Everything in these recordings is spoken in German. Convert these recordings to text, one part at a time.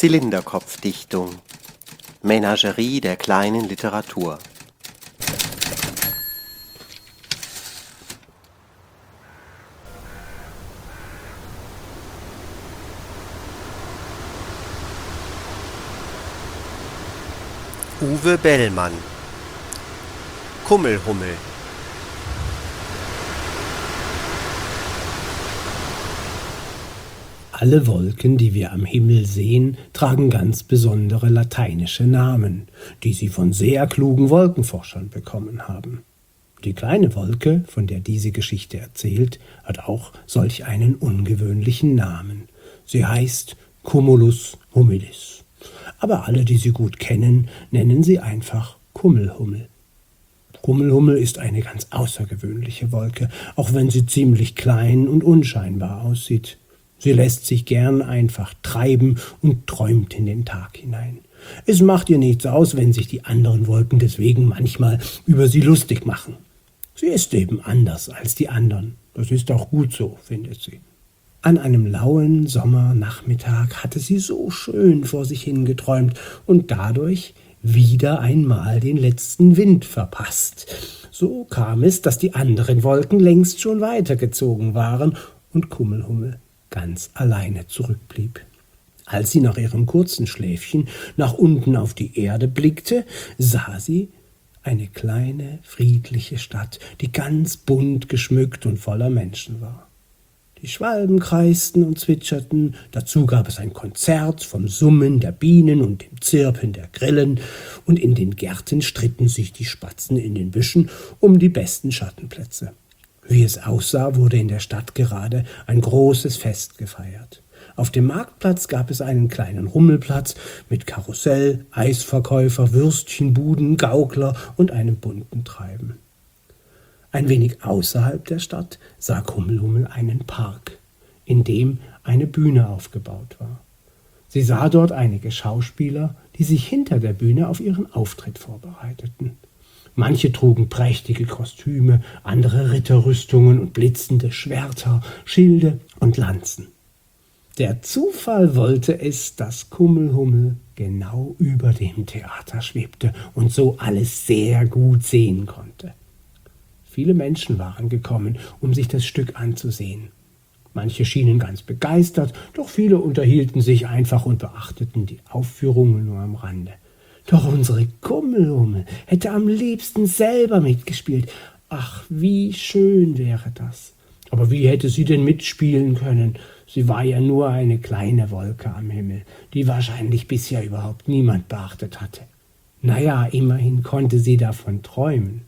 Zylinderkopfdichtung. Menagerie der kleinen Literatur. Uwe Bellmann. Kummelhummel. Alle Wolken, die wir am Himmel sehen, tragen ganz besondere lateinische Namen, die sie von sehr klugen Wolkenforschern bekommen haben. Die kleine Wolke, von der diese Geschichte erzählt, hat auch solch einen ungewöhnlichen Namen. Sie heißt Cumulus humidus. Aber alle, die sie gut kennen, nennen sie einfach Kummelhummel. Kummelhummel ist eine ganz außergewöhnliche Wolke, auch wenn sie ziemlich klein und unscheinbar aussieht. Sie lässt sich gern einfach treiben und träumt in den Tag hinein. Es macht ihr nichts aus, wenn sich die anderen Wolken deswegen manchmal über sie lustig machen. Sie ist eben anders als die anderen. Das ist auch gut so, findet sie. An einem lauen Sommernachmittag hatte sie so schön vor sich hingeträumt und dadurch wieder einmal den letzten Wind verpasst. So kam es, dass die anderen Wolken längst schon weitergezogen waren und Kummelhummel ganz alleine zurückblieb. Als sie nach ihrem kurzen Schläfchen nach unten auf die Erde blickte, sah sie eine kleine, friedliche Stadt, die ganz bunt geschmückt und voller Menschen war. Die Schwalben kreisten und zwitscherten, dazu gab es ein Konzert vom Summen der Bienen und dem Zirpen der Grillen, und in den Gärten stritten sich die Spatzen in den Büschen um die besten Schattenplätze. Wie es aussah, wurde in der Stadt gerade ein großes Fest gefeiert. Auf dem Marktplatz gab es einen kleinen Rummelplatz mit Karussell, Eisverkäufer, Würstchenbuden, Gaukler und einem bunten Treiben. Ein wenig außerhalb der Stadt sah Kummelhummel einen Park, in dem eine Bühne aufgebaut war. Sie sah dort einige Schauspieler, die sich hinter der Bühne auf ihren Auftritt vorbereiteten. Manche trugen prächtige Kostüme, andere Ritterrüstungen und blitzende Schwerter, Schilde und Lanzen. Der Zufall wollte es, dass Kummelhummel genau über dem Theater schwebte und so alles sehr gut sehen konnte. Viele Menschen waren gekommen, um sich das Stück anzusehen. Manche schienen ganz begeistert, doch viele unterhielten sich einfach und beachteten die Aufführungen nur am Rande. Doch unsere Kummelhummel hätte am liebsten selber mitgespielt. Ach, wie schön wäre das. Aber wie hätte sie denn mitspielen können? Sie war ja nur eine kleine Wolke am Himmel, die wahrscheinlich bisher überhaupt niemand beachtet hatte. Naja, immerhin konnte sie davon träumen.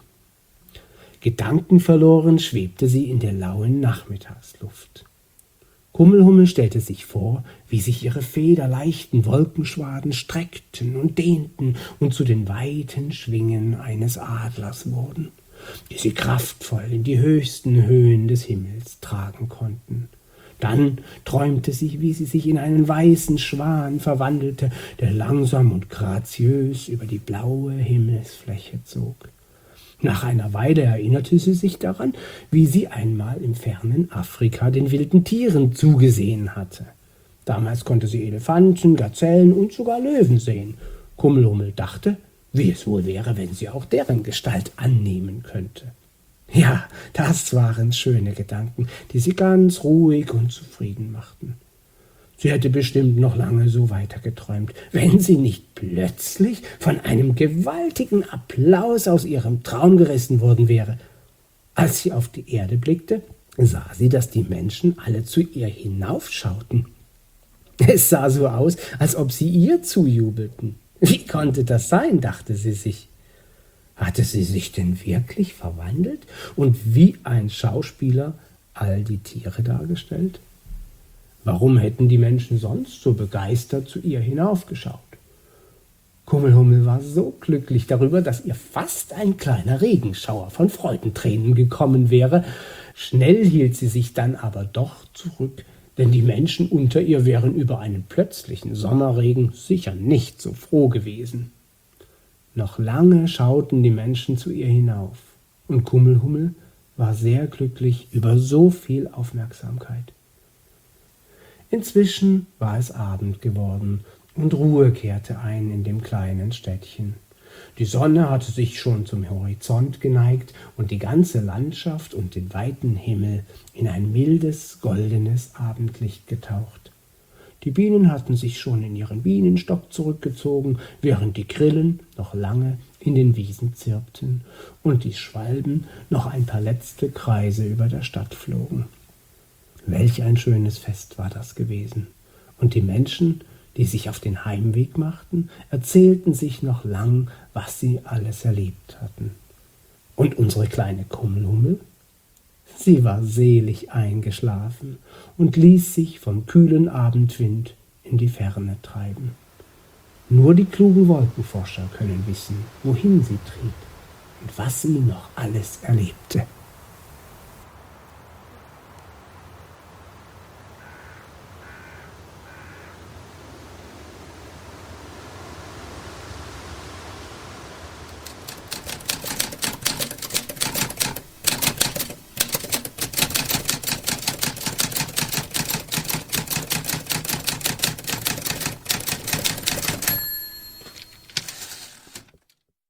Gedankenverloren schwebte sie in der lauen Nachmittagsluft. Kummelhummel stellte sich vor, wie sich ihre federleichten Wolkenschwaden streckten und dehnten und zu den weiten Schwingen eines Adlers wurden, die sie kraftvoll in die höchsten Höhen des Himmels tragen konnten. Dann träumte sie, wie sie sich in einen weißen Schwan verwandelte, der langsam und graziös über die blaue Himmelsfläche zog. Nach einer Weile erinnerte sie sich daran, wie sie einmal im fernen Afrika den wilden Tieren zugesehen hatte. Damals konnte sie Elefanten, Gazellen und sogar Löwen sehen. Kummelhummel dachte, wie es wohl wäre, wenn sie auch deren Gestalt annehmen könnte. Ja, das waren schöne Gedanken, die sie ganz ruhig und zufrieden machten. Sie hätte bestimmt noch lange so weitergeträumt, wenn sie nicht plötzlich von einem gewaltigen Applaus aus ihrem Traum gerissen worden wäre. Als sie auf die Erde blickte, sah sie, dass die Menschen alle zu ihr hinaufschauten. Es sah so aus, als ob sie ihr zujubelten. Wie konnte das sein, dachte sie sich. Hatte sie sich denn wirklich verwandelt und wie ein Schauspieler all die Tiere dargestellt? Warum hätten die Menschen sonst so begeistert zu ihr hinaufgeschaut? Kummelhummel war so glücklich darüber, dass ihr fast ein kleiner Regenschauer von Freudentränen gekommen wäre. Schnell hielt sie sich dann aber doch zurück, denn die Menschen unter ihr wären über einen plötzlichen Sommerregen sicher nicht so froh gewesen. Noch lange schauten die Menschen zu ihr hinauf, und Kummelhummel war sehr glücklich über so viel Aufmerksamkeit. Inzwischen war es Abend geworden und Ruhe kehrte ein in dem kleinen Städtchen. Die Sonne hatte sich schon zum Horizont geneigt und die ganze Landschaft und den weiten Himmel in ein mildes, goldenes Abendlicht getaucht. Die Bienen hatten sich schon in ihren Bienenstock zurückgezogen, während die Grillen noch lange in den Wiesen zirpten und die Schwalben noch ein paar letzte Kreise über der Stadt flogen. Welch ein schönes Fest war das gewesen. Und die Menschen, die sich auf den Heimweg machten, erzählten sich noch lang, was sie alles erlebt hatten. Und unsere kleine Kummelhummel? Sie war selig eingeschlafen und ließ sich vom kühlen Abendwind in die Ferne treiben. Nur die klugen Wolkenforscher können wissen, wohin sie trieb und was sie noch alles erlebte.